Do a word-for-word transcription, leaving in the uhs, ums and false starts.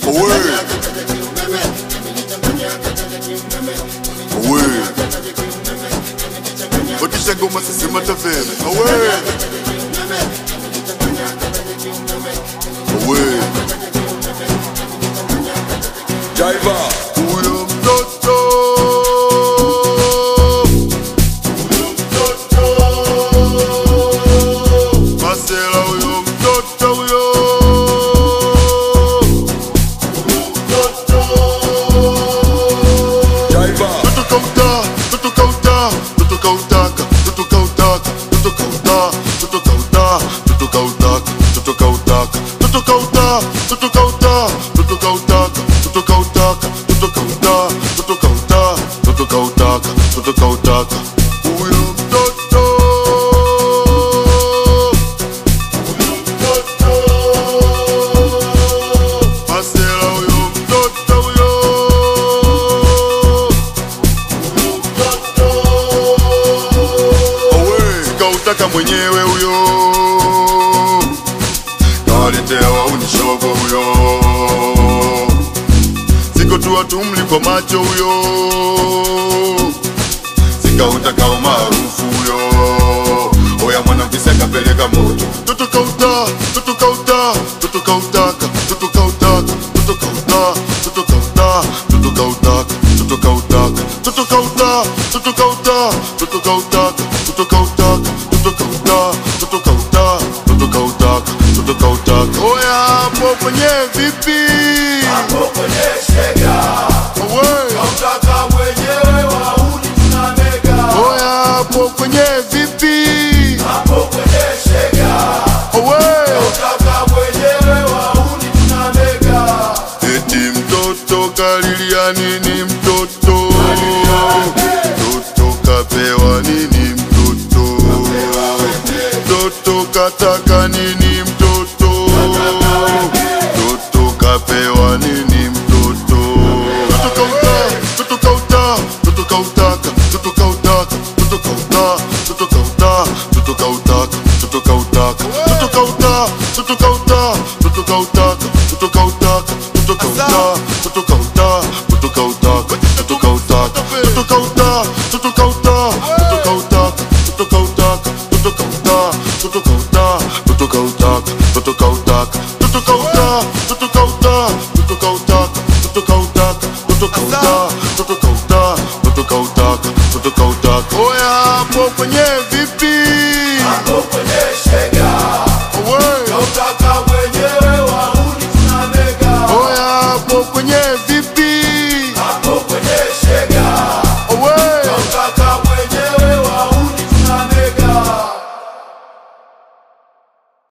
Away. Away. Bakisha ngoma sisi mataveme. Away. Away. Jaiva. Huyo mtoto. Huyo mtoto. Masela huyo mtoto huyo. Utaka mwenyewe huyo, nawaletewa unishogo huyo, siko tu atumli kwa macho huyo, sika utaka umaarufu huyo, oya mwana mkisi akapeleka moto. Toto kauta, toto kauta, toto kautaka, toto kautaka, toto kauta, toto kauta, toto kautaka, toto kautaka, toto kauta, toto kauta, toto kautaka, toto kautaka. Oya hapo kwenye vipi? Hapo kwenye shega. Away. Kautaka mwenyewe wauni tunamega. Oya hapo kwenye vipi? Hapo kwenye shega. Away. Kautaka mwenyewe wauni tunamega. Eti mtoto kalilia nini mtoto? Mtoto kapewa nini mtoto? Mtoto kataka nini mtoto? Mtoto kapewa nini mtoto? Mtoto kauta, mtoto kauta, mtoto kautaka, mtoto kautaka, mtoto kauta, mtoto kauta, mtoto kautaka, mtoto kautaka, mtoto kauta, mtoto kauta, mtoto kautaka, mtoto kautaka, mtoto kauta, mtoto kauta, mtoto kautaka, mtoto kautaka, mtoto kauta, mtoto kauta, mtoto kautaka, mtoto kautaka, mtoto kauta, mtoto kauta, mtoto kautaka, mtoto kautaka, mtoto kauta, mtoto kauta, mtoto kautaka, mtoto kautaka, mtoto kauta, mtoto kauta, mtoto kautaka, mtoto kautaka. Oya hapo kwenye vipi? Hapo kwenye shega. Away. Kautaka mwenyewe wauni tunamega. Oya hapo kwenye vipi?